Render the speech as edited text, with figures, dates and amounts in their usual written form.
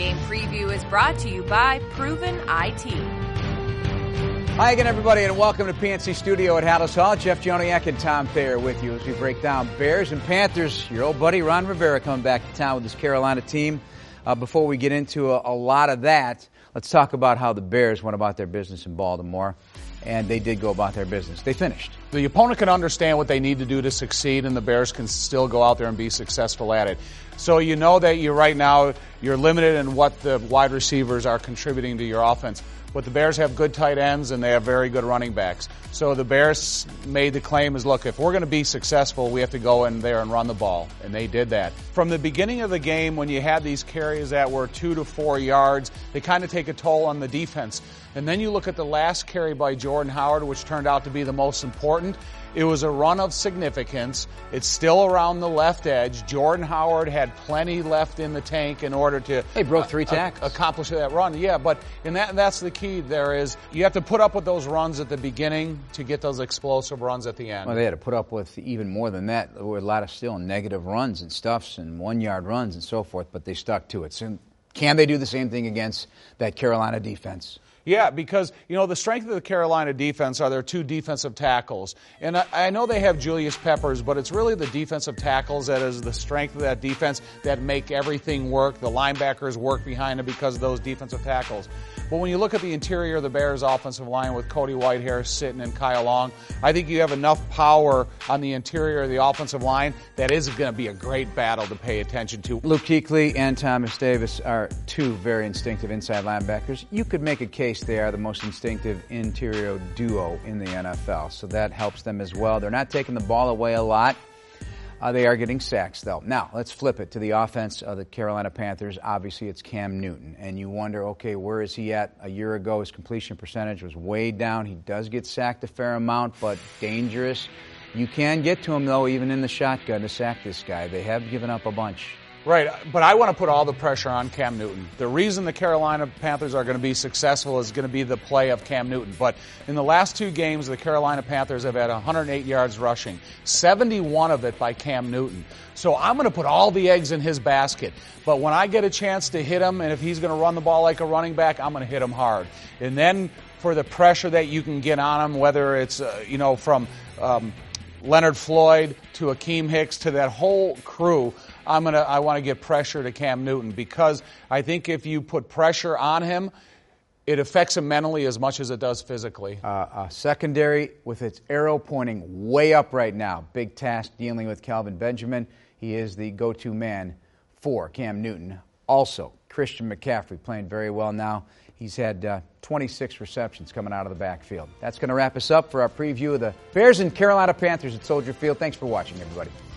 Game preview is brought to you by Proven IT. Hi again, everybody, and welcome to PNC Studio at Hallis Hall. Jeff Joniak and Tom Thayer with you as we break down Bears and Panthers. Your old buddy Ron Rivera coming back to town with his Carolina team. Before we get into a lot of that, let's talk about how the Bears went about their business in Baltimore. And they did go about their business. They finished. The opponent can understand what they need to do to succeed, and the Bears can still go out there and be successful at it. So you know that right now you're limited in what the wide receivers are contributing to your offense. But the Bears have good tight ends, and they have very good running backs. So the Bears made the claim is, look, if we're going to be successful, we have to go in there and run the ball. And they did that. From the beginning of the game, when you had these carries that were 2 to 4 yards, they kind of take a toll on the defense. And then you look at the last carry by Jordan Howard, which turned out to be the most important. It was a run of significance. It's still around the left edge. Jordan Howard had plenty left in the tank in order to They broke 3 tackles. Accomplish that run. Yeah, but that's the key. There is you have to put up with those runs at the beginning to get those explosive runs at the end. Well, they had to put up with even more than that. There were a lot of still negative runs and stuffs and 1-yard runs and so forth, but they stuck to it. So can they do the same thing against that Carolina defense? Yeah, because, the strength of the Carolina defense are their 2 defensive tackles. And I know they have Julius Peppers, but it's really the defensive tackles that is the strength of that defense that make everything work. The linebackers work behind it because of those defensive tackles. But when you look at the interior of the Bears' offensive line with Cody Whitehair sitting and Kyle Long, I think you have enough power on the interior of the offensive line that is going to be a great battle to pay attention to. Luke Kuechly and Thomas Davis are 2 very instinctive inside linebackers. You could make a case they are the most instinctive interior duo in the NFL, so that helps them as well. They're not taking the ball away a lot. They are getting sacks, though. Now, let's flip it to the offense of the Carolina Panthers. Obviously, it's Cam Newton, and you wonder, okay, where is he at? A year ago, his completion percentage was way down. He does get sacked a fair amount, but dangerous. You can get to him, though, even in the shotgun to sack this guy. They have given up a bunch. Right, but I want to put all the pressure on Cam Newton. The reason the Carolina Panthers are going to be successful is going to be the play of Cam Newton. But in the last 2 games, the Carolina Panthers have had 108 yards rushing, 71 of it by Cam Newton. So I'm going to put all the eggs in his basket. But when I get a chance to hit him, and if he's going to run the ball like a running back, I'm going to hit him hard. And then for the pressure that you can get on him, whether it's, from Leonard Floyd to Akeem Hicks to that whole crew, I want to get pressure to Cam Newton because I think if you put pressure on him, it affects him mentally as much as it does physically. Secondary with its arrow pointing way up right now. Big task dealing with Calvin Benjamin. He is the go-to man for Cam Newton. Also, Christian McCaffrey playing very well now. He's had 26 receptions coming out of the backfield. That's going to wrap us up for our preview of the Bears and Carolina Panthers at Soldier Field. Thanks for watching, everybody.